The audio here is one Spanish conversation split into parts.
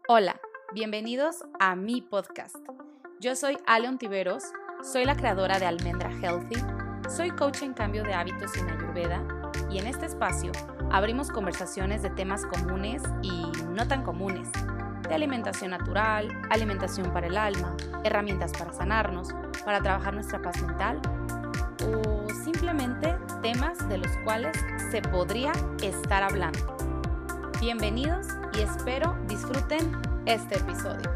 Hola, bienvenidos a mi podcast. Yo soy Ale Ontiveros, soy la creadora de Almendra Healthy, soy coach en cambio de hábitos en Ayurveda y en este espacio abrimos conversaciones de temas comunes y no tan comunes, de alimentación natural, alimentación para el alma, herramientas para sanarnos, para trabajar nuestra paz mental o simplemente temas de los cuales se podría estar hablando. Bienvenidos y espero disfruten este episodio.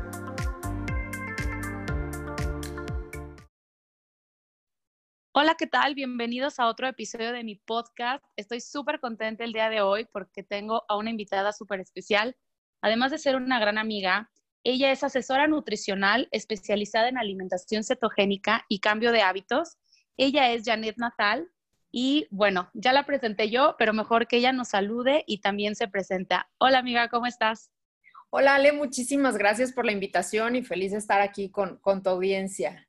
Hola, ¿qué tal? Bienvenidos a otro episodio de mi podcast. Estoy súper contenta el día de hoy porque tengo a una invitada súper especial. Además de ser una gran amiga, ella es asesora nutricional especializada en alimentación cetogénica y cambio de hábitos. Ella es Janet Natal. Y bueno, ya la presenté yo, pero mejor que ella nos salude y también se presenta. Hola amiga, ¿cómo estás? Hola Ale, muchísimas gracias por la invitación y feliz de estar aquí con tu audiencia.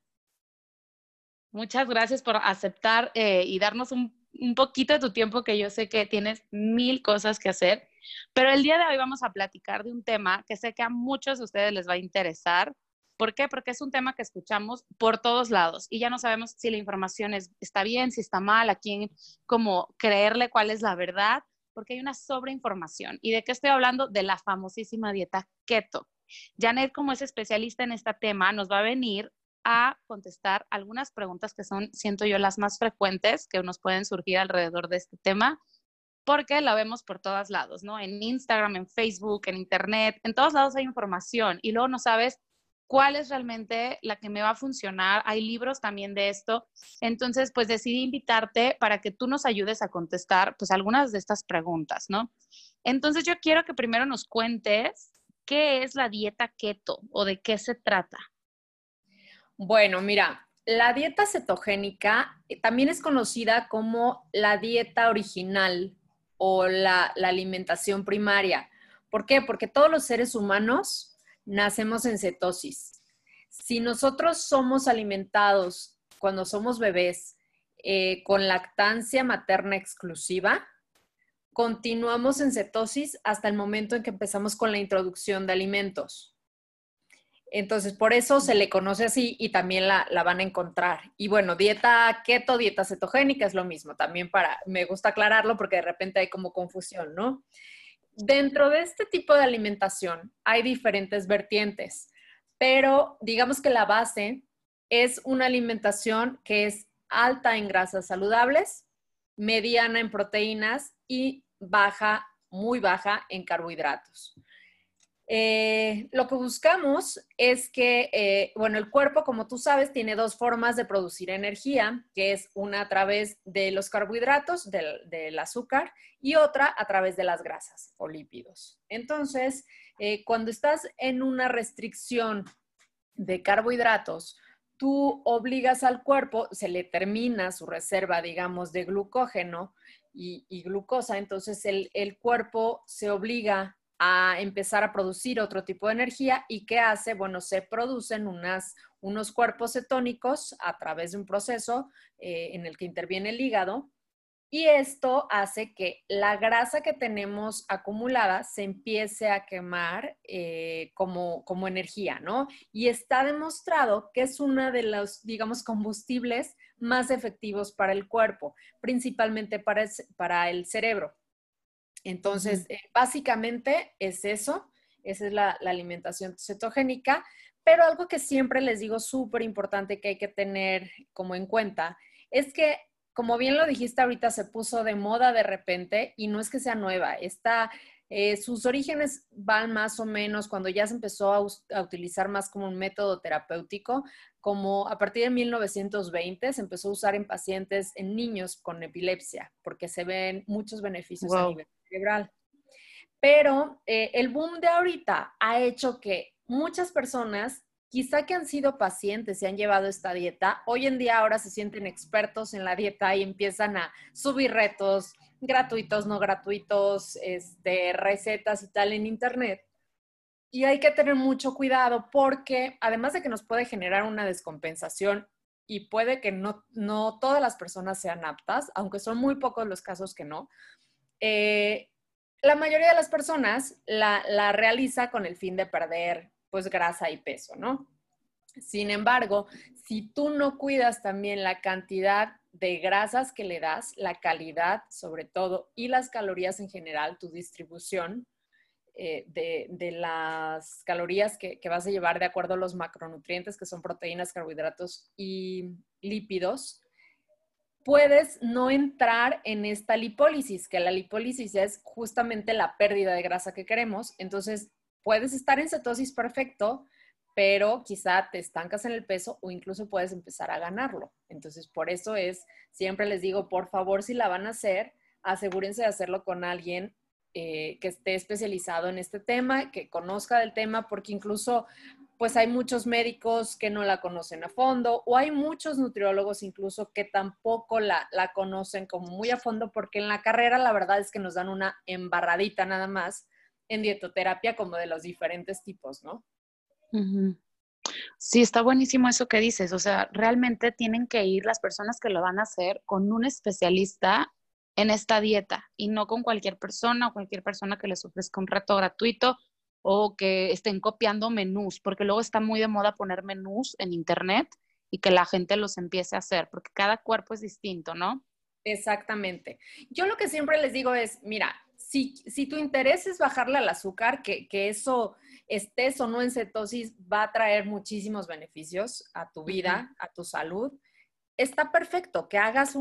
Muchas gracias por aceptar y darnos un poquito de tu tiempo, que yo sé que tienes mil cosas que hacer, pero el día de hoy vamos a platicar de un tema que sé que a muchos de ustedes les va a interesar. ¿Por qué? Porque es un tema que escuchamos por todos lados y ya no sabemos si la información está bien, si está mal, a quién como creerle cuál es la verdad, porque hay una sobreinformación. ¿Y de qué estoy hablando? De la famosísima dieta keto. Janet, como es especialista en este tema, nos va a venir a contestar algunas preguntas que son, siento yo, las más frecuentes que nos pueden surgir alrededor de este tema, porque la vemos por todos lados, ¿no? En Instagram, en Facebook, en Internet, en todos lados hay información y luego no sabes cuál es realmente la que me va a funcionar. Hay libros también de esto. Entonces, pues decidí invitarte para que tú nos ayudes a contestar, pues, algunas de estas preguntas, ¿no? Entonces, yo quiero que primero nos cuentes qué es la dieta keto o de qué se trata. Bueno, mira, la dieta cetogénica también es conocida como la dieta original o la alimentación primaria. ¿Por qué? Porque todos los seres humanos nacemos en cetosis. Si nosotros somos alimentados cuando somos bebés con lactancia materna exclusiva, continuamos en cetosis hasta el momento en que empezamos con la introducción de alimentos. Entonces, por eso se le conoce así y también la van a encontrar. Y bueno, dieta keto, dieta cetogénica es lo mismo. También me gusta aclararlo porque de repente hay como confusión, ¿no? Dentro de este tipo de alimentación hay diferentes vertientes, pero digamos que la base es una alimentación que es alta en grasas saludables, mediana en proteínas y baja, muy baja en carbohidratos. Lo que buscamos es que, bueno, el cuerpo, como tú sabes, tiene dos formas de producir energía, que es una a través de los carbohidratos, del azúcar, y otra a través de las grasas o lípidos. Entonces, cuando estás en una restricción de carbohidratos, tú obligas al cuerpo, se le termina su reserva, digamos, de glucógeno y glucosa, entonces el cuerpo se obliga a empezar a producir otro tipo de energía y ¿qué hace? Bueno, se producen unos cuerpos cetónicos a través de un proceso en el que interviene el hígado y esto hace que la grasa que tenemos acumulada se empiece a quemar como energía, ¿no? Y está demostrado que es uno de los, digamos, combustibles más efectivos para el cuerpo, principalmente para el cerebro. Entonces, básicamente es eso, esa es la alimentación cetogénica, pero algo que siempre les digo súper importante que hay que tener como en cuenta es que, como bien lo dijiste ahorita, se puso de moda de repente y no es que sea nueva, sus orígenes van más o menos cuando ya se empezó a utilizar más como un método terapéutico, como a partir de 1920 se empezó a usar en pacientes, en niños con epilepsia, porque se ven muchos beneficios a Wow. nivel cerebral. Pero el boom de ahorita ha hecho que muchas personas, quizá que han sido pacientes y han llevado esta dieta, hoy en día ahora se sienten expertos en la dieta y empiezan a subir retos gratuitos, no gratuitos, recetas y tal en internet. Y hay que tener mucho cuidado porque además de que nos puede generar una descompensación y puede que no todas las personas sean aptas, aunque son muy pocos los casos que no, La mayoría de las personas la realiza con el fin de perder pues grasa y peso, ¿no? Sin embargo, si tú no cuidas también la cantidad de grasas que le das, la calidad sobre todo y las calorías en general, tu distribución de las calorías que vas a llevar de acuerdo a los macronutrientes, que son proteínas, carbohidratos y lípidos, puedes no entrar en esta lipólisis, que la lipólisis es justamente la pérdida de grasa que queremos. Entonces, puedes estar en cetosis perfecto, pero quizá te estancas en el peso o incluso puedes empezar a ganarlo. Entonces, por eso siempre les digo, por favor, si la van a hacer, asegúrense de hacerlo con alguien que esté especializado en este tema, que conozca del tema, porque incluso pues hay muchos médicos que no la conocen a fondo o hay muchos nutriólogos incluso que tampoco la conocen como muy a fondo porque en la carrera la verdad es que nos dan una embarradita nada más en dietoterapia como de los diferentes tipos, ¿no? Ujú. Sí, está buenísimo eso que dices. O sea, realmente tienen que ir las personas que lo van a hacer con un especialista en esta dieta y no con cualquier persona o cualquier persona que les ofrezca un reto gratuito o que estén copiando menús, porque luego está muy de moda poner menús en internet y que la gente los empiece a hacer, porque cada cuerpo es distinto, ¿no? Exactamente. Yo lo que siempre les digo es, mira, si tu interés es bajarle al azúcar, que eso estés o no en cetosis va a traer muchísimos beneficios a tu Ujú. vida, a tu salud, está perfecto que hagas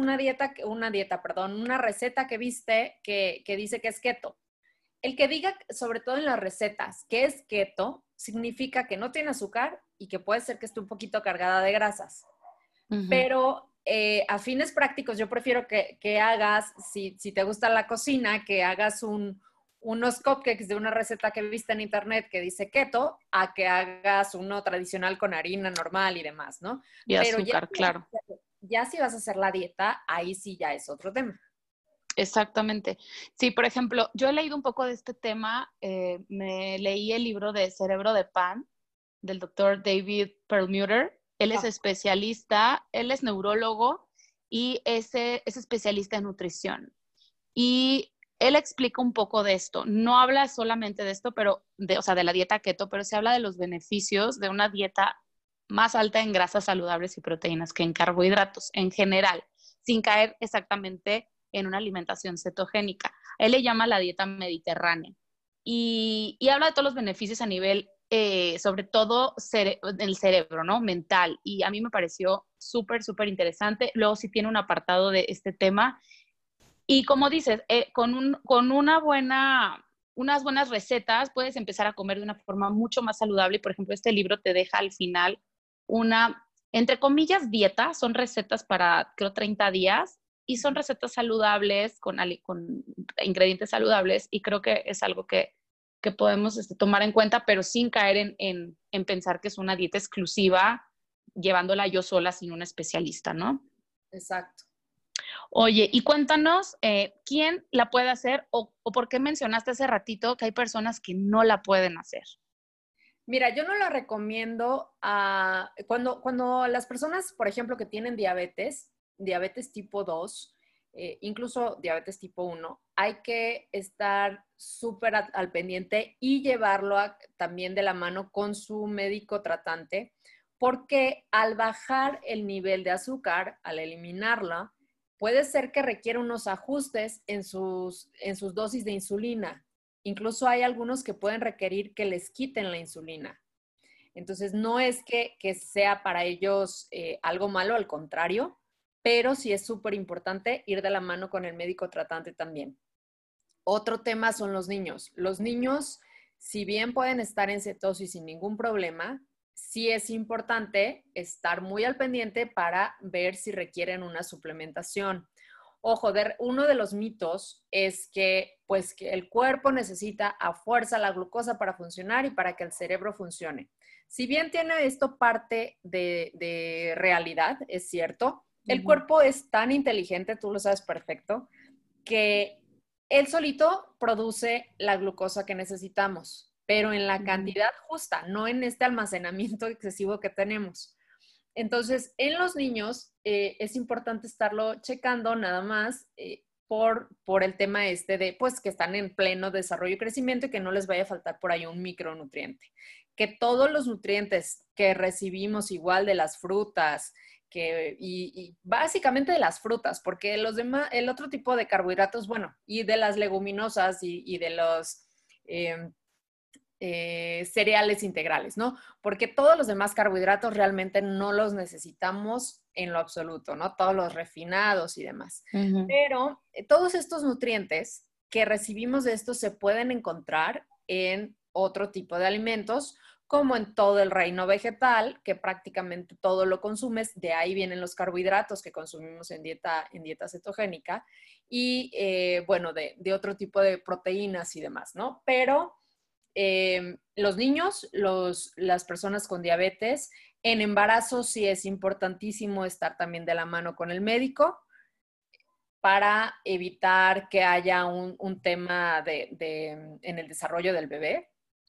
una receta que viste que dice que es keto. El que diga, sobre todo en las recetas, que es keto, significa que no tiene azúcar y que puede ser que esté un poquito cargada de grasas. Ujú. Pero a fines prácticos, yo prefiero que hagas, si te gusta la cocina, que hagas unos cupcakes de una receta que viste en internet que dice keto, a que hagas uno tradicional con harina normal y demás, ¿no? Y Pero azúcar, claro. ya si vas a hacer la dieta, ahí sí ya es otro tema. Exactamente. Sí, por ejemplo, yo he leído un poco de este tema, me leí el libro de Cerebro de Pan del doctor David Perlmutter. Él es Ah, especialista, él es neurólogo y es especialista en nutrición. Y él explica un poco de esto. No habla solamente de esto, o sea, de la dieta keto, pero se habla de los beneficios de una dieta más alta en grasas saludables y proteínas que en carbohidratos en general, sin caer exactamente en una alimentación cetogénica. Él le llama la dieta mediterránea y habla de todos los beneficios a nivel, sobre todo del cerebro, ¿no? Mental. Y a mí me pareció súper, súper interesante. Luego sí tiene un apartado de este tema y como dices, con unas buenas recetas puedes empezar a comer de una forma mucho más saludable. Por ejemplo, este libro te deja al final una, entre comillas, dieta. Son recetas para, creo, 30 días y son recetas saludables con ingredientes saludables y creo que es algo que podemos tomar en cuenta, pero sin caer en pensar que es una dieta exclusiva, llevándola yo sola sin un especialista, ¿no? exacto. Oye, y cuéntanos, ¿quién la puede hacer o por qué mencionaste hace ratito que hay personas que no la pueden hacer? Mira, yo no la recomiendo cuando las personas, por ejemplo, que tienen diabetes tipo 2, incluso diabetes tipo 1, hay que estar súper al pendiente y llevarlo también de la mano con su médico tratante, porque al bajar el nivel de azúcar, al eliminarla, puede ser que requiera unos ajustes en sus dosis de insulina. Incluso hay algunos que pueden requerir que les quiten la insulina. Entonces, no es que sea para ellos algo malo, al contrario, pero sí es súper importante ir de la mano con el médico tratante también. Otro tema son los niños. Los niños, si bien pueden estar en cetosis sin ningún problema, sí es importante estar muy al pendiente para ver si requieren una suplementación. Ojo, uno de los mitos es que, pues, que el cuerpo necesita a fuerza la glucosa para funcionar y para que el cerebro funcione. Si bien tiene esto parte de realidad, es cierto, el Ujú. cuerpo es tan inteligente, tú lo sabes perfecto, que él solito produce la glucosa que necesitamos, pero en la Ujú. cantidad justa, no en este almacenamiento excesivo que tenemos. Entonces, en los niños es importante estarlo checando nada más por el tema de, pues, que están en pleno desarrollo y crecimiento y que no les vaya a faltar por ahí un micronutriente. Que todos los nutrientes que recibimos igual de las frutas, y básicamente de las frutas, porque los demás, el otro tipo de carbohidratos, bueno, y de las leguminosas y de los cereales integrales, ¿no? Porque todos los demás carbohidratos realmente no los necesitamos en lo absoluto, ¿no? Todos los refinados y demás. Pero todos estos nutrientes que recibimos de estos se pueden encontrar en otro tipo de alimentos, como en todo el reino vegetal, que prácticamente todo lo consumes, de ahí vienen los carbohidratos que consumimos en dieta cetogénica, y bueno, de otro tipo de proteínas y demás, ¿no? Pero los niños, las personas con diabetes, en embarazo sí es importantísimo estar también de la mano con el médico para evitar que haya un tema en el desarrollo del bebé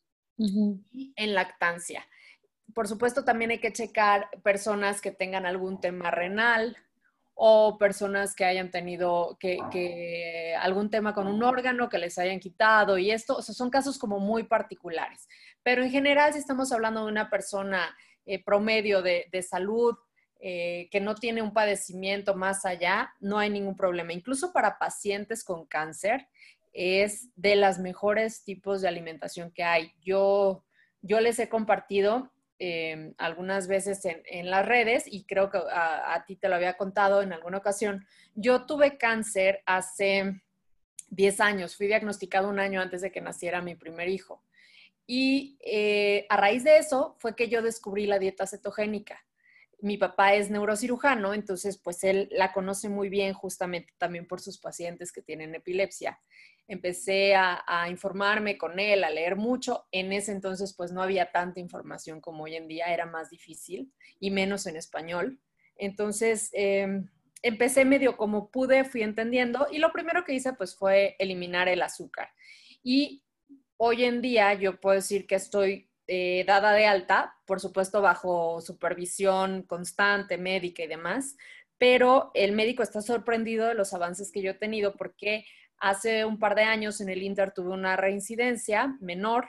y en lactancia. Por supuesto, también hay que checar personas que tengan algún tema renal o personas que hayan tenido algún tema con un órgano que les hayan quitado y esto, o sea, son casos como muy particulares. Pero en general, si estamos hablando de una persona promedio de salud, que no tiene un padecimiento más allá, no hay ningún problema. Incluso para pacientes con cáncer, es de las mejores tipos de alimentación que hay. Yo les he compartido algunas veces en las redes, y creo que a ti te lo había contado en alguna ocasión. Yo tuve cáncer hace 10 años, fui diagnosticado un año antes de que naciera mi primer hijo. Y a raíz de eso fue que yo descubrí la dieta cetogénica. Mi papá es neurocirujano, entonces pues él la conoce muy bien justamente también por sus pacientes que tienen epilepsia. Empecé a informarme con él, a leer mucho. En ese entonces pues no había tanta información como hoy en día, era más difícil y menos en español. Entonces empecé medio como pude, fui entendiendo, y lo primero que hice pues fue eliminar el azúcar. Y hoy en día yo puedo decir que estoy dada de alta, por supuesto bajo supervisión constante, médica y demás, pero el médico está sorprendido de los avances que yo he tenido, porque hace un par de años en el Inter tuve una reincidencia menor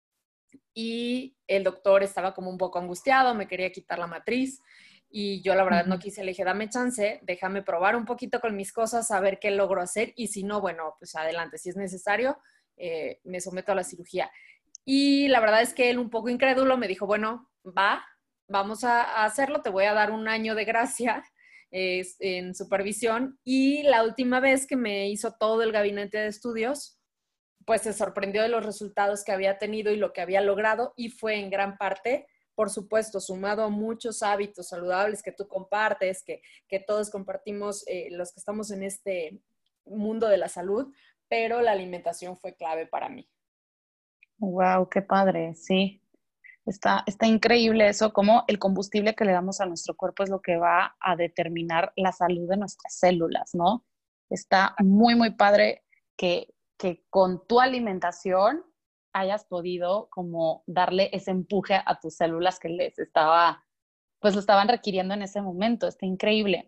y el doctor estaba como un poco angustiado, me quería quitar la matriz y yo la verdad no quise, le dije, dame chance, déjame probar un poquito con mis cosas, a ver qué logro hacer, y si no, bueno, pues adelante, si es necesario, me someto a la cirugía. Y la verdad es que él, un poco incrédulo, me dijo, bueno, vamos a hacerlo, te voy a dar un año de gracia en supervisión. Y la última vez que me hizo todo el gabinete de estudios, pues se sorprendió de los resultados que había tenido y lo que había logrado, y fue en gran parte, por supuesto, sumado a muchos hábitos saludables que tú compartes, que todos compartimos, los que estamos en este mundo de la salud, pero la alimentación fue clave para mí. Wow, qué padre, sí. Está increíble eso, como el combustible que le damos a nuestro cuerpo es lo que va a determinar la salud de nuestras células, ¿no? Está muy, muy padre que con tu alimentación hayas podido como darle ese empuje a tus células que pues lo estaban requiriendo en ese momento. Está increíble.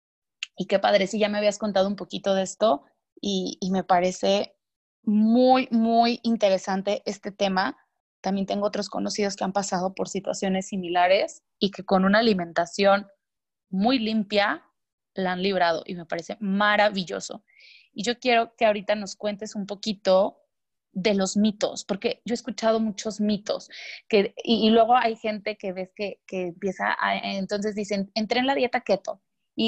Y qué padre, sí, ya me habías contado un poquito de esto y me parece muy, muy interesante este tema. También tengo otros conocidos que han pasado por situaciones similares y que con una alimentación muy limpia la han librado, y me parece maravilloso. Y yo quiero que ahorita nos cuentes un poquito de los mitos, porque yo he escuchado muchos mitos, y luego hay gente que ves que empieza entonces dicen, entré en la dieta keto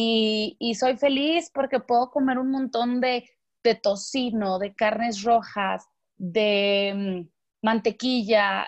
y soy feliz porque puedo comer un montón de tocino, de carnes rojas, de mantequilla,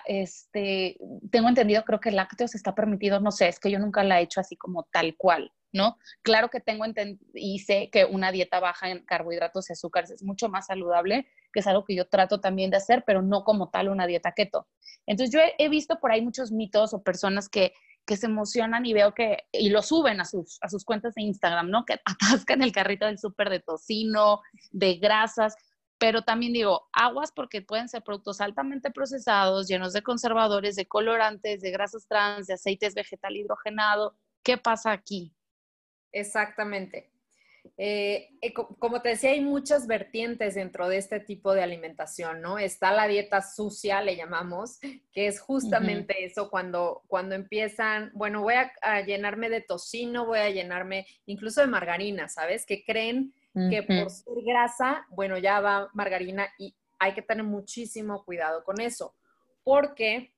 tengo entendido, creo que lácteos está permitido, no sé, es que yo nunca la he hecho así como tal cual, ¿no? Claro que tengo y sé que una dieta baja en carbohidratos y azúcares es mucho más saludable, que es algo que yo trato también de hacer, pero no como tal una dieta keto. Entonces yo he visto por ahí muchos mitos o personas que se emocionan y veo y lo suben a sus cuentas de Instagram, ¿no? Que atascan el carrito del súper de tocino, de grasas, pero también digo, aguas porque pueden ser productos altamente procesados, llenos de conservadores, de colorantes, de grasas trans, de aceites vegetal hidrogenado. ¿Qué pasa aquí? Exactamente. Como te decía, hay muchas vertientes dentro de este tipo de alimentación, ¿no? Está la dieta sucia, le llamamos, que es justamente eso, cuando empiezan, bueno, voy a llenarme de tocino, voy a llenarme incluso de margarina, ¿sabes? Que creen que por ser grasa, bueno, ya va margarina y hay que tener muchísimo cuidado con eso, porque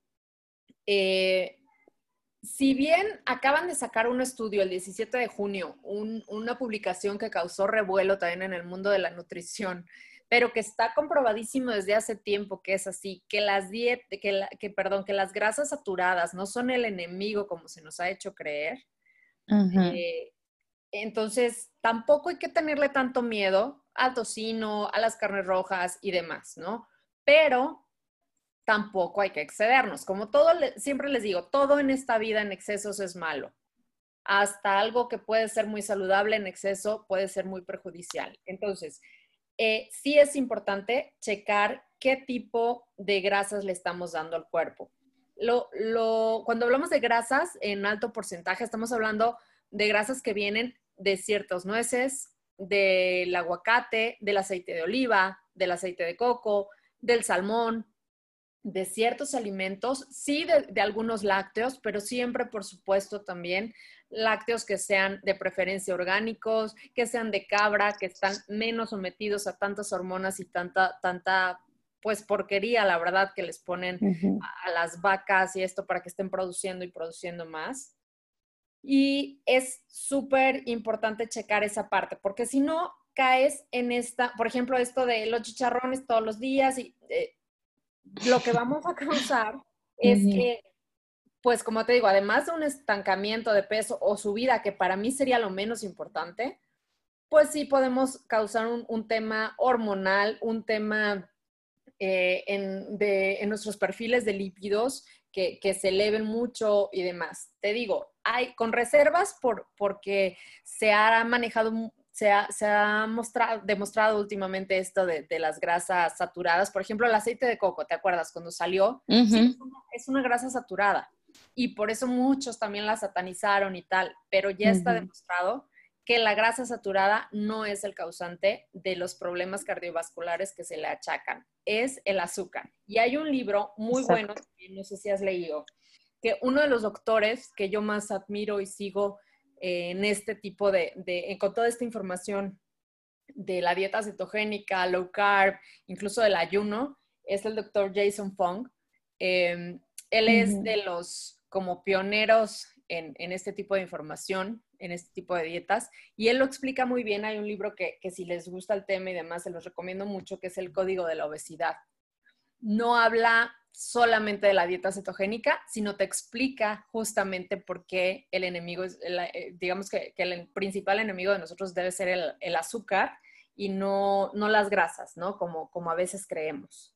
si bien acaban de sacar un estudio el 17 de junio, una publicación que causó revuelo también en el mundo de la nutrición, pero que está comprobadísimo desde hace tiempo que es así, que que las grasas saturadas no son el enemigo como se nos ha hecho creer. Eh, entonces, tampoco hay que tenerle tanto miedo al tocino, a las carnes rojas y demás, ¿no? Pero tampoco hay que excedernos. Como todo, siempre les digo, todo en esta vida en excesos es malo. Hasta algo que puede ser muy saludable en exceso puede ser muy perjudicial. Entonces, sí es importante checar qué tipo de grasas le estamos dando al cuerpo. Cuando hablamos de grasas en alto porcentaje, estamos hablando de grasas que vienen de ciertas nueces, del aguacate, del aceite de oliva, del aceite de coco, del salmón, de ciertos alimentos, sí de algunos lácteos, pero siempre, por supuesto, también lácteos que sean de preferencia orgánicos, que sean de cabra, que están menos sometidos a tantas hormonas y tanta, pues porquería, la verdad, que les ponen a las vacas y esto para que estén produciendo y produciendo más. Y es súper importante checar esa parte, porque si no caes en esta, por ejemplo, esto de los chicharrones todos los días y lo que vamos a causar es que, pues como te digo, además de un estancamiento de peso o subida, que para mí sería lo menos importante, pues sí podemos causar un tema hormonal, un tema en nuestros perfiles de lípidos que se eleven mucho y demás. Te digo, hay con reservas porque se ha manejado, se ha demostrado últimamente esto de las grasas saturadas. Por ejemplo, el aceite de coco, ¿te acuerdas? Cuando salió, sí, es una grasa saturada. Y por eso muchos también la satanizaron y tal, pero ya está demostrado que la grasa saturada no es el causante de los problemas cardiovasculares que se le achacan, es el azúcar. Y hay un libro muy bueno, no sé si has leído, que uno de los doctores que yo más admiro y sigo en este tipo con toda esta información de la dieta cetogénica, low carb, incluso del ayuno, es el doctor Jason Fung. Él es de los como pioneros en este tipo de información, en este tipo de dietas, y él lo explica muy bien. Hay un libro que si les gusta el tema y demás, se los recomiendo mucho, que es El Código de la Obesidad. No habla solamente de la dieta cetogénica, sino te explica justamente por qué el enemigo, digamos que el principal enemigo de nosotros debe ser el azúcar y no las grasas, ¿no? Como a veces creemos.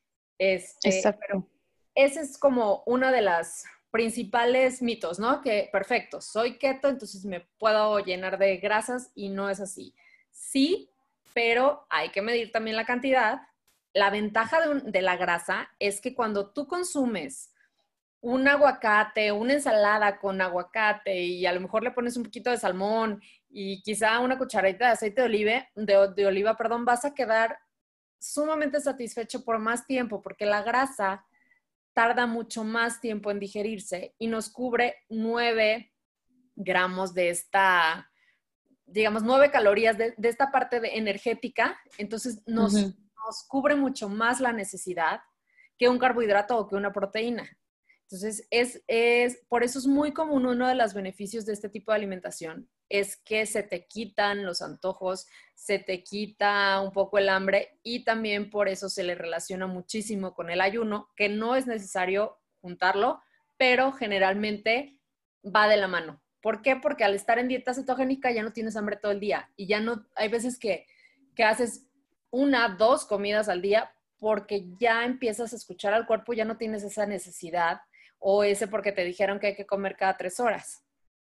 Pero ese es como una de las principales mitos, ¿no? Que perfecto, soy keto, entonces me puedo llenar de grasas y no es así. Sí, pero hay que medir también la cantidad. La ventaja de la grasa es que cuando tú consumes un aguacate, una ensalada con aguacate y a lo mejor le pones un poquito de salmón y quizá una cucharadita de aceite de oliva, perdón, vas a quedar sumamente satisfecho por más tiempo porque la grasa tarda mucho más tiempo en digerirse y nos cubre 9 gramos de esta, digamos, 9 calorías de esta parte energética. Entonces nos cubre mucho más la necesidad que un carbohidrato o que una proteína. Entonces, por eso es muy común, uno de los beneficios de este tipo de alimentación es que se te quitan los antojos, se te quita un poco el hambre y también por eso se le relaciona muchísimo con el ayuno, que no es necesario juntarlo, pero generalmente va de la mano. ¿Por qué? Porque al estar en dieta cetogénica ya no tienes hambre todo el día y ya no, hay veces que haces 1, 2 comidas al día porque ya empiezas a escuchar al cuerpo, ya no tienes esa necesidad o ese porque te dijeron que hay que comer cada 3 horas.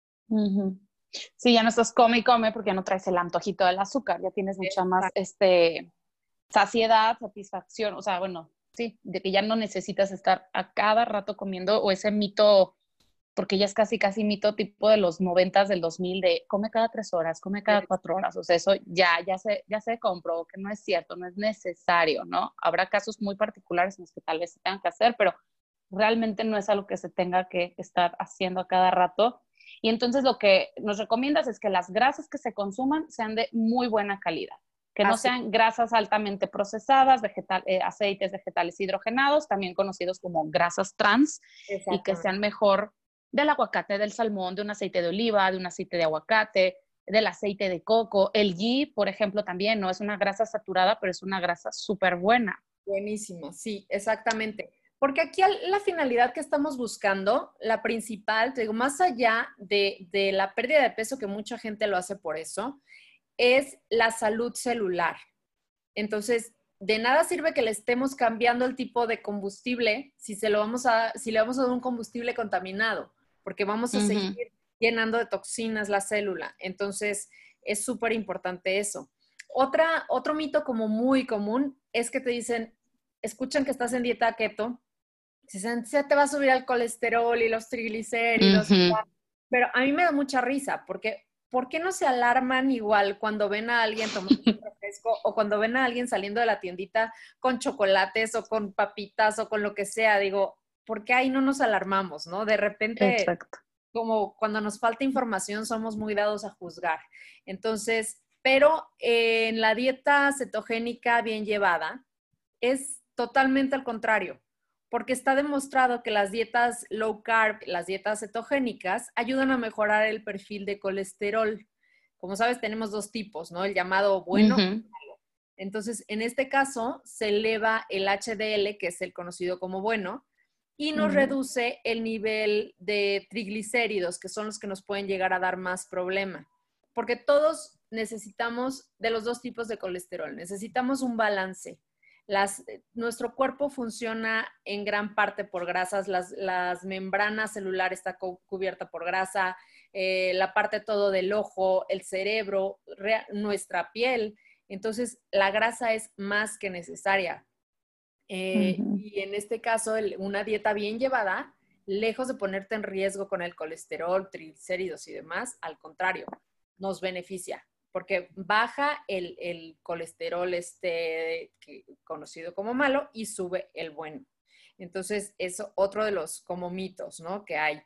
Sí, ya no estás come y come porque ya no traes el antojito del azúcar, ya tienes mucha más saciedad, satisfacción, o sea, bueno, sí, de que ya no necesitas estar a cada rato comiendo o ese mito porque ya es casi, casi mito tipo de los 90s, del 2000, de come cada 3 horas, come cada 4 horas. O sea, eso ya se comprobó que no es cierto, no es necesario, ¿no? Habrá casos muy particulares en los que tal vez se tengan que hacer, pero realmente no es algo que se tenga que estar haciendo a cada rato. Y entonces lo que nos recomiendas es que las grasas que se consuman sean de muy buena calidad, que no Así, sean grasas altamente procesadas, aceites vegetales hidrogenados, también conocidos como grasas trans, y que exactamente. sean mejor del aguacate, del salmón, de un aceite de oliva, de un aceite de aguacate, del aceite de coco. El ghee, por ejemplo, también no es una grasa saturada, pero es una grasa súper buena. Buenísimo, sí, exactamente. Porque aquí la finalidad que estamos buscando, la principal, te digo, más allá de la pérdida de peso, que mucha gente lo hace por eso, es la salud celular. Entonces, de nada sirve que le estemos cambiando el tipo de combustible si le vamos a dar un combustible contaminado, porque vamos a seguir Ujú. llenando de toxinas la célula. Entonces, es súper importante eso. Otro mito como muy común es que te dicen, escuchan que estás en dieta keto, dicen, se te va a subir el colesterol y los triglicéridos, Ujú. pero a mí me da mucha risa porque ¿por qué no se alarman igual cuando ven a alguien tomando un refresco o cuando ven a alguien saliendo de la tiendita con chocolates o con papitas o con lo que sea? Digo, ¿por qué ahí no nos alarmamos, no? De repente, Exacto. como cuando nos falta información, somos muy dados a juzgar. Entonces, pero en la dieta cetogénica bien llevada, es totalmente al contrario, porque está demostrado que las dietas low carb, las dietas cetogénicas, ayudan a mejorar el perfil de colesterol. Como sabes, tenemos dos tipos, ¿no? El llamado bueno. Ujú. Entonces, en este caso, se eleva el HDL, que es el conocido como bueno, y nos Ujú. reduce el nivel de triglicéridos, que son los que nos pueden llegar a dar más problema. Porque todos necesitamos de los dos tipos de colesterol, necesitamos un balance. Nuestro cuerpo funciona en gran parte por grasas, las membranas celulares está cubierta por grasa, la parte todo del ojo, el cerebro, nuestra piel. Entonces, la grasa es más que necesaria. Ujú. Y en este caso, una dieta bien llevada, lejos de ponerte en riesgo con el colesterol, triglicéridos y demás, al contrario, nos beneficia, porque baja el colesterol conocido como malo y sube el bueno. Entonces, es otro de los como mitos, ¿no? Que hay.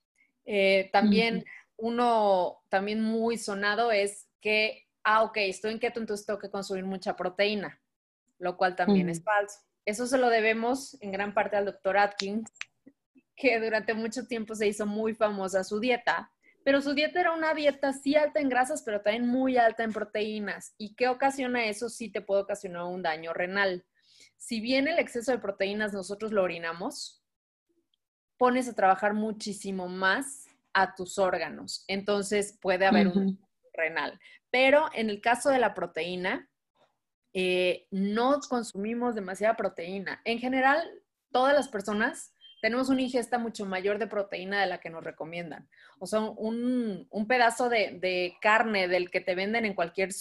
Ujú. También también muy sonado es que, ok, estoy en keto, entonces tengo que consumir mucha proteína, lo cual también es Ujú. falso. Eso se lo debemos en gran parte al doctor Atkins, que durante mucho tiempo se hizo muy famosa su dieta, pero su dieta era una dieta sí alta en grasas, pero también muy alta en proteínas. ¿Y qué ocasiona eso? Sí te puede ocasionar un daño renal. Si bien el exceso de proteínas nosotros lo orinamos, pones a trabajar muchísimo más a tus órganos. Entonces puede haber un Ujú. renal. Pero en el caso de la proteína, no consumimos demasiada proteína. En general, todas las personas tenemos una ingesta mucho mayor de proteína de la que nos recomiendan. O sea, un pedazo de carne del que te venden en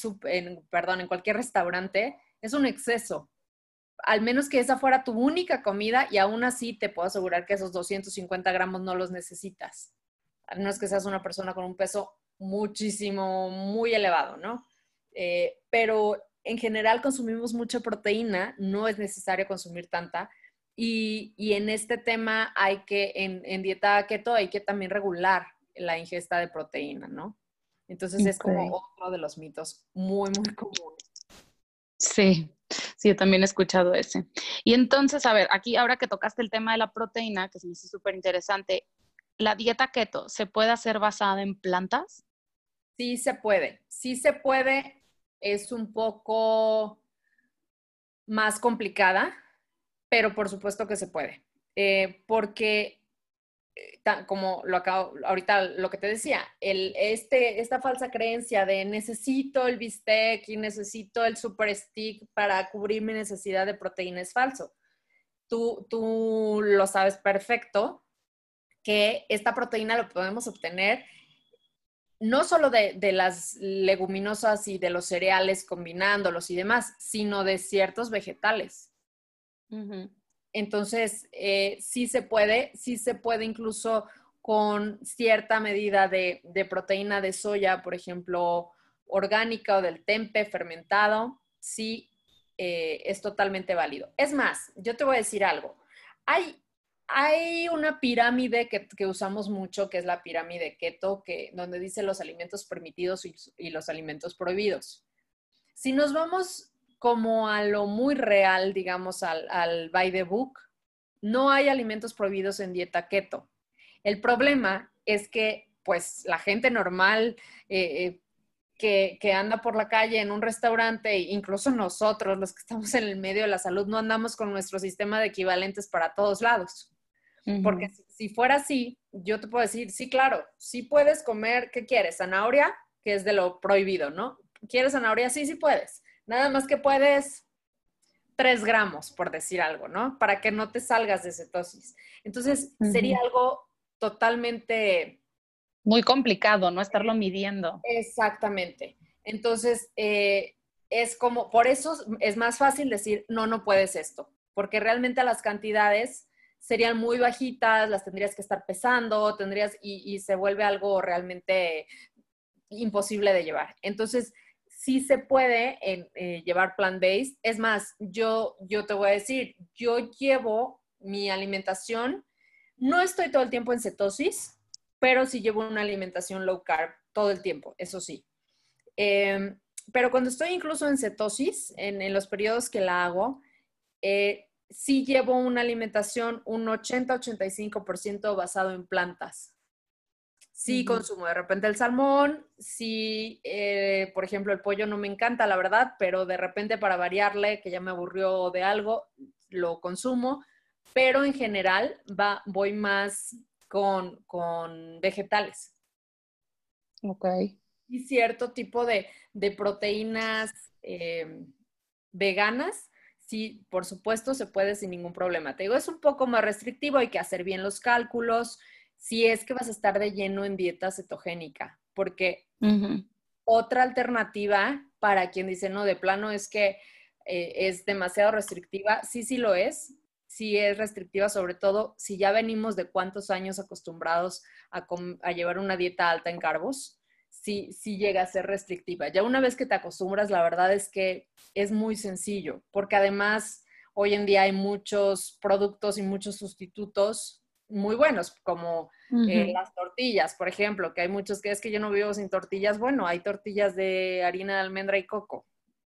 en cualquier restaurante es un exceso. Al menos que esa fuera tu única comida y aún así te puedo asegurar que esos 250 gramos no los necesitas. A menos que seas una persona con un peso muchísimo, muy elevado, ¿no? Pero en general consumimos mucha proteína, no es necesario consumir tanta. Y en este tema en dieta keto hay que también regular la ingesta de proteína, ¿no? Entonces es como Ok. otro de los mitos muy, muy comunes. Sí, sí, yo también he escuchado ese. Y entonces, a ver, aquí ahora que tocaste el tema de la proteína, que se me hizo súper interesante, ¿la dieta keto se puede hacer basada en plantas? Sí se puede, sí se puede. Es un poco más complicada, pero por supuesto que se puede. Porque, como ahorita lo que te decía, esta falsa creencia de necesito el bistec y necesito el super stick para cubrir mi necesidad de proteína es falso. Tú lo sabes perfecto que esta proteína lo podemos obtener no solo de las leguminosas y de los cereales combinándolos y demás, sino de ciertos vegetales. Ujú. Entonces, sí se puede incluso con cierta medida de proteína de soya, por ejemplo, orgánica o del tempe fermentado, sí es totalmente válido. Es más, yo te voy a decir algo. Hay una pirámide que usamos mucho, que es la pirámide keto, donde dice los alimentos permitidos y los alimentos prohibidos. Si nos vamos como a lo muy real, digamos, al by the book, no hay alimentos prohibidos en dieta keto. El problema es que, pues, la gente normal que anda por la calle en un restaurante, incluso nosotros, los que estamos en el medio de la salud, no andamos con nuestro sistema de equivalentes para todos lados. Porque si fuera así, yo te puedo decir, sí, claro, sí puedes comer, ¿qué quieres? Zanahoria, que es de lo prohibido, ¿no? ¿Quieres zanahoria? Sí, sí puedes. Nada más que puedes 3 gramos, por decir algo, ¿no? Para que no te salgas de cetosis. Entonces, sería algo totalmente... Muy complicado, ¿no? Estarlo midiendo. Exactamente. Entonces, es como, por eso es más fácil decir, no, no puedes esto, porque realmente las cantidades serían muy bajitas, las tendrías que estar pesando, y se vuelve algo realmente imposible de llevar. Entonces, sí se puede llevar plant-based. Es más, yo te voy a decir, yo llevo mi alimentación, no estoy todo el tiempo en cetosis, pero sí llevo una alimentación low carb todo el tiempo, eso sí. Pero cuando estoy incluso en cetosis, en los periodos que la hago, sí llevo una alimentación un 80-85% basado en plantas. Sí consumo de repente el salmón, sí, por ejemplo, el pollo no me encanta, la verdad, pero de repente para variarle, que ya me aburrió de algo, lo consumo, pero en general voy más con vegetales. Ok. Y cierto tipo de proteínas veganas, sí, por supuesto, se puede sin ningún problema. Te digo, es un poco más restrictivo, hay que hacer bien los cálculos, si es que vas a estar de lleno en dieta cetogénica, porque otra alternativa para quien dice, no, de plano es que es demasiado restrictiva, sí, sí lo es. Sí es restrictiva, sobre todo si ya venimos de cuántos años acostumbrados a llevar una dieta alta en carbos, sí llega a ser restrictiva. Ya una vez que te acostumbras, la verdad es que es muy sencillo, porque además hoy en día hay muchos productos y muchos sustitutos muy buenos, como las tortillas, por ejemplo, que hay muchos que es que yo no vivo sin tortillas. Bueno, hay tortillas de harina de almendra y coco.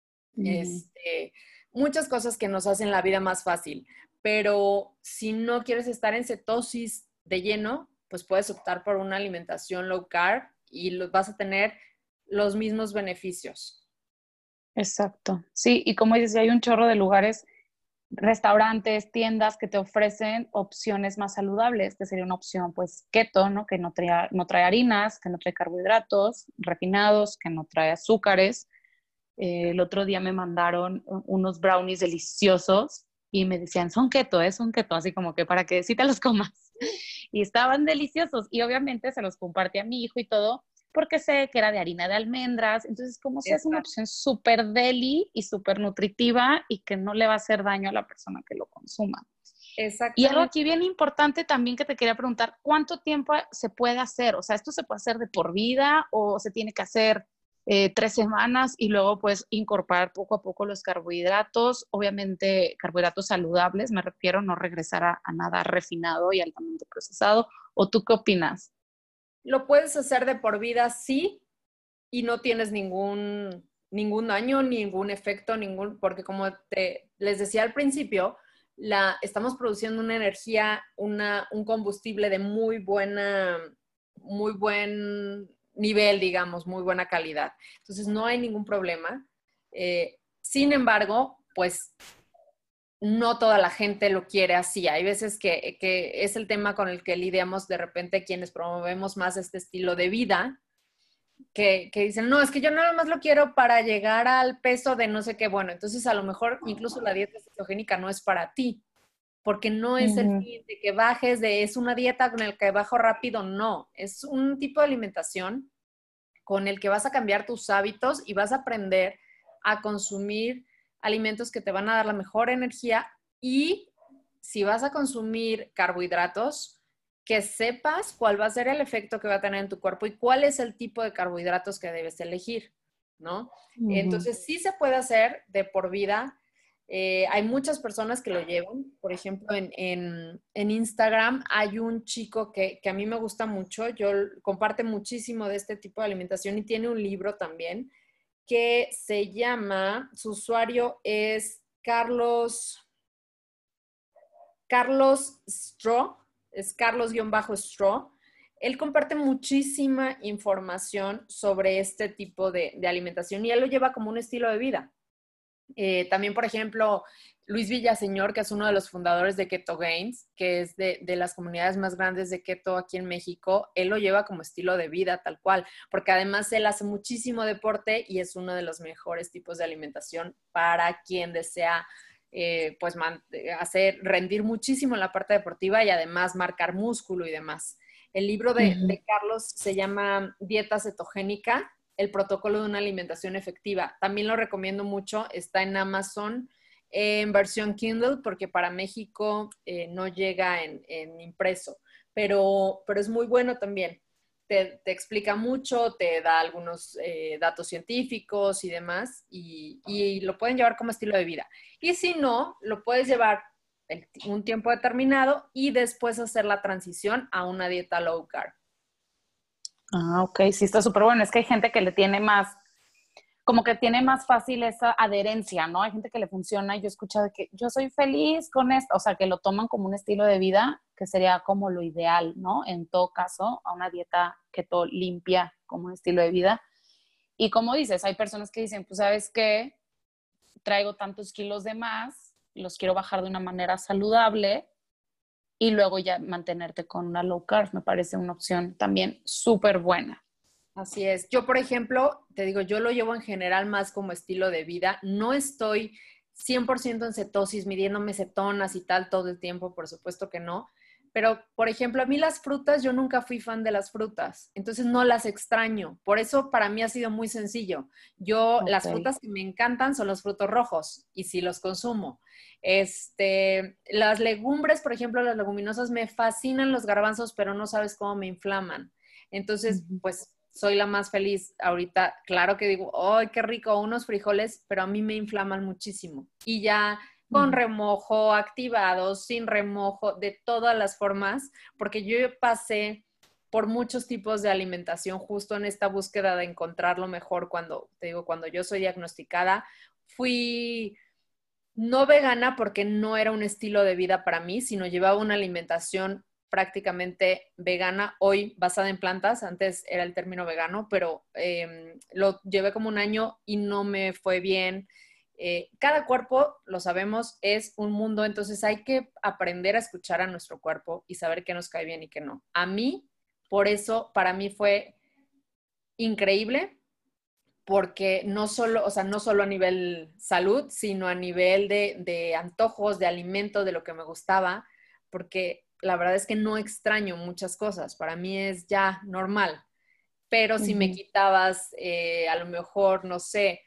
Muchas cosas que nos hacen la vida más fácil, pero si no quieres estar en cetosis de lleno, pues puedes optar por una alimentación low carb y vas a tener los mismos beneficios. Exacto. Sí, y como dices, hay un chorro de lugares, restaurantes, tiendas que te ofrecen opciones más saludables, que sería una opción pues keto, ¿no? Que no trae harinas, que no trae carbohidratos refinados, que no trae azúcares. El otro día me mandaron unos brownies deliciosos y me decían, son keto, así como que para que sí te los comas. Y estaban deliciosos y obviamente se los compartí a mi hijo y todo, porque sé que era de harina de almendras, entonces como si es una Exacto. opción súper deli y súper nutritiva y que no le va a hacer daño a la persona que lo consuma. Y algo Exactamente. aquí bien importante también que te quería preguntar, ¿cuánto tiempo se puede hacer? O sea, ¿esto se puede hacer de por vida o se tiene que hacer 3 semanas y luego pues incorporar poco a poco los carbohidratos? Obviamente carbohidratos saludables, me refiero, no regresar a nada refinado y altamente procesado. ¿O tú qué opinas? Lo puedes hacer de por vida, sí, y no tienes ningún daño, ningún efecto, porque como les decía al principio, estamos produciendo una energía, un combustible de muy buen nivel, digamos, muy buena calidad. Entonces, no hay ningún problema. Sin embargo, pues no toda la gente lo quiere así. Hay veces que es el tema con el que lidiamos de repente quienes promovemos más este estilo de vida, que dicen, no, es que yo nada más lo quiero para llegar al peso de no sé qué. Bueno, entonces a lo mejor incluso la dieta cetogénica no es para ti, porque no es el fin de que bajes, es una dieta con el que bajo rápido, no, es un tipo de alimentación con el que vas a cambiar tus hábitos y vas a aprender a consumir alimentos que te van a dar la mejor energía, y si vas a consumir carbohidratos, que sepas cuál va a ser el efecto que va a tener en tu cuerpo y cuál es el tipo de carbohidratos que debes elegir, ¿no? Entonces, sí se puede hacer de por vida. Hay muchas personas que lo llevan. Por ejemplo, en Instagram hay un chico que a mí me gusta mucho. Comparte muchísimo de este tipo de alimentación y tiene un libro también que se llama, su usuario es Carlos Straw, es Carlos-Straw. Él comparte muchísima información sobre este tipo de alimentación y él lo lleva como un estilo de vida. También, por ejemplo, Luis Villaseñor, que es uno de los fundadores de Keto Gains, que es de las comunidades más grandes de keto aquí en México, él lo lleva como estilo de vida tal cual, porque además él hace muchísimo deporte y es uno de los mejores tipos de alimentación para quien desea pues rendir muchísimo en la parte deportiva y además marcar músculo y demás. El libro de Carlos se llama Dieta Cetogénica, el protocolo de una alimentación efectiva. También lo recomiendo mucho, está en Amazon en versión Kindle, porque para México no llega en impreso, pero es muy bueno también. Te explica mucho, te da algunos datos científicos y demás, y lo pueden llevar como estilo de vida. Y si no, lo puedes llevar un tiempo determinado y después hacer la transición a una dieta low carb. Ah, ok, sí está súper bueno. Es que hay gente que le tiene más, como que tiene más fácil esa adherencia, ¿no? Hay gente que le funciona y yo he escuchado que yo soy feliz con esto, o sea, que lo toman como un estilo de vida, que sería como lo ideal, ¿no? En todo caso, a una dieta keto limpia como un estilo de vida. Y como dices, hay personas que dicen, pues, ¿sabes qué? Traigo tantos kilos de más, los quiero bajar de una manera saludable y luego ya mantenerte con una low carb. Me parece una opción también súper buena. Así es. Yo, por ejemplo, te digo, yo lo llevo en general más como estilo de vida. No estoy 100% en cetosis, midiéndome cetonas y tal todo el tiempo, por supuesto que no. Pero, por ejemplo, a mí las frutas, yo nunca fui fan de las frutas, entonces no las extraño. Por eso para mí ha sido muy sencillo. Las Ok. frutas que me encantan son los frutos rojos y sí los consumo. Las legumbres, por ejemplo, las leguminosas, me fascinan los garbanzos, pero no sabes cómo me inflaman. Entonces, pues soy la más feliz ahorita. Claro que digo, ¡ay, qué rico! Unos frijoles, pero a mí me inflaman muchísimo. Y ya con remojo, activados, sin remojo, de todas las formas, porque yo pasé por muchos tipos de alimentación justo en esta búsqueda de encontrar lo mejor cuando yo soy diagnosticada. Fui no vegana porque no era un estilo de vida para mí, sino llevaba una alimentación prácticamente vegana, hoy basada en plantas, antes era el término vegano, pero lo llevé como un año y no me fue bien. Cada cuerpo, lo sabemos, es un mundo, entonces hay que aprender a escuchar a nuestro cuerpo y saber qué nos cae bien y qué no. A mí, por eso, para mí fue increíble porque no solo, o sea, no solo a nivel salud, sino a nivel de antojos, de alimento, de lo que me gustaba, porque la verdad es que no extraño muchas cosas, para mí es ya normal, pero si me quitabas a lo mejor, no sé,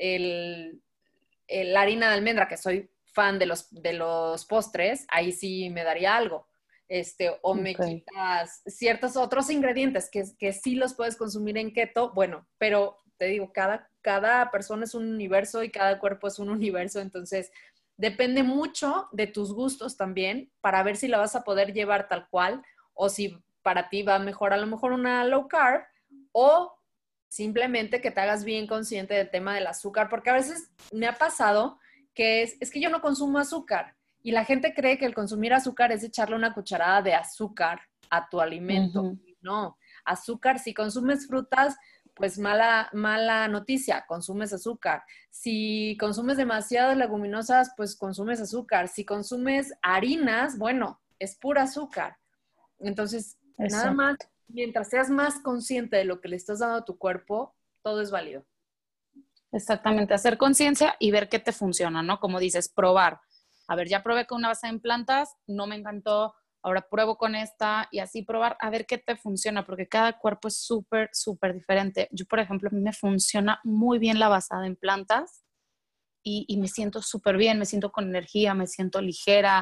la harina de almendra, que soy fan de los postres, ahí sí me daría algo. O me quitas ciertos otros ingredientes que sí los puedes consumir en keto, bueno, pero te digo, cada persona es un universo y cada cuerpo es un universo, entonces depende mucho de tus gustos también para ver si la vas a poder llevar tal cual o si para ti va mejor a lo mejor una low carb o simplemente que te hagas bien consciente del tema del azúcar, porque a veces me ha pasado que es que yo no consumo azúcar y la gente cree que el consumir azúcar es echarle una cucharada de azúcar a tu alimento. No, azúcar, si consumes frutas, pues mala noticia, consumes azúcar. Si consumes demasiadas leguminosas, pues consumes azúcar. Si consumes harinas, bueno, es pura azúcar. Entonces, nada más, Exacto. mientras seas más consciente de lo que le estás dando a tu cuerpo, todo es válido. Exactamente, hacer conciencia y ver qué te funciona, ¿no? Como dices, probar. A ver, ya probé con una base en plantas, no me encantó, ahora pruebo con esta y así probar a ver qué te funciona, porque cada cuerpo es súper, súper diferente. Yo, por ejemplo, a mí me funciona muy bien la basada en plantas y me siento súper bien, me siento con energía, me siento ligera,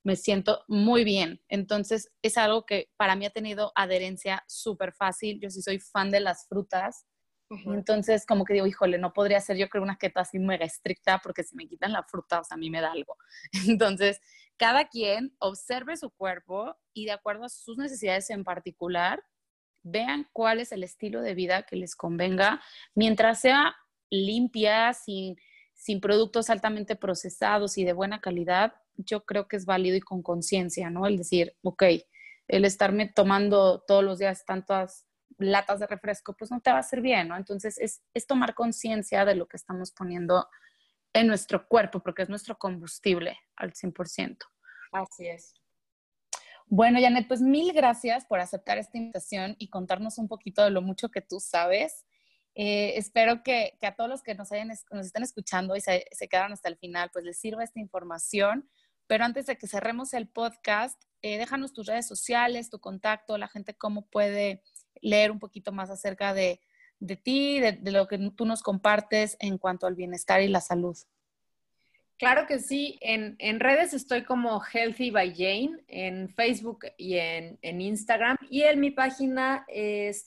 me siento muy bien. Entonces, es algo que para mí ha tenido adherencia súper fácil. Yo sí soy fan de las frutas. Y entonces, como que digo, híjole, no podría ser yo creo una keto así mega estricta porque si me quitan la fruta, o sea, a mí me da algo. Entonces, cada quien observe su cuerpo y de acuerdo a sus necesidades en particular, vean cuál es el estilo de vida que les convenga, mientras sea limpia, sin productos altamente procesados y de buena calidad, yo creo que es válido y con conciencia, ¿no? El decir, ok, el estarme tomando todos los días tantas latas de refresco, pues no te va a hacer bien, ¿no? Entonces es tomar conciencia de lo que estamos poniendo en nuestro cuerpo, porque es nuestro combustible al 100%. Así es. Bueno, Janet, pues mil gracias por aceptar esta invitación y contarnos un poquito de lo mucho que tú sabes. Espero que a todos los que nos estén escuchando y se quedaron hasta el final, pues les sirva esta información. Pero antes de que cerremos el podcast, déjanos tus redes sociales, tu contacto, la gente cómo puede leer un poquito más acerca de ti, de lo que tú nos compartes en cuanto al bienestar y la salud. Claro que sí, en redes estoy como Healthy by Jane, en Facebook y en Instagram, y en mi página es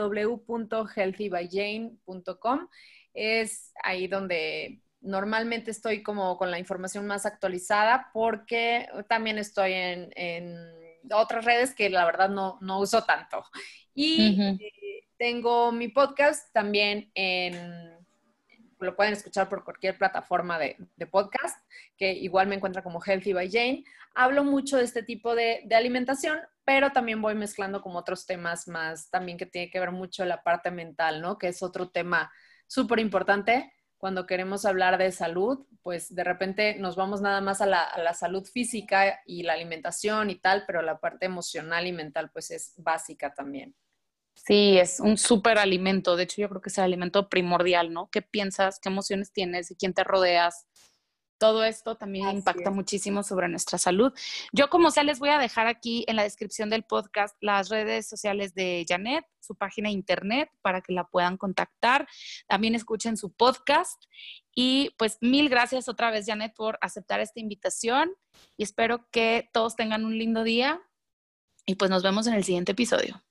www.healthybajane.com. Es ahí donde normalmente estoy como con la información más actualizada, porque también estoy en otras redes que la verdad no uso tanto. Y tengo mi podcast también lo pueden escuchar por cualquier plataforma de podcast, que igual me encuentra como Healthy by Jane. Hablo mucho de este tipo de alimentación, pero también voy mezclando como otros temas más, también que tiene que ver mucho la parte mental, ¿no? Que es otro tema súper importante. Cuando queremos hablar de salud, pues de repente nos vamos nada más a la salud física y la alimentación y tal, pero la parte emocional y mental pues es básica también. Sí, es un súper alimento. De hecho, yo creo que es el alimento primordial, ¿no? ¿Qué piensas? ¿Qué emociones tienes? ¿De quién te rodeas? Todo esto también impacta muchísimo sobre nuestra salud. Yo, como sea, les voy a dejar aquí en la descripción del podcast las redes sociales de Janet, su página de internet, para que la puedan contactar. También escuchen su podcast. Y pues mil gracias otra vez, Janet, por aceptar esta invitación. Y espero que todos tengan un lindo día. Y pues nos vemos en el siguiente episodio.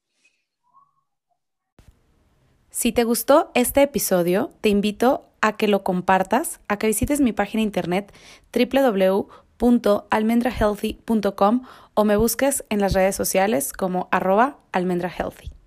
Si te gustó este episodio, te invito a que lo compartas, a que visites mi página de internet www.almendrahealthy.com o me busques en las redes sociales como @almendrahealthy.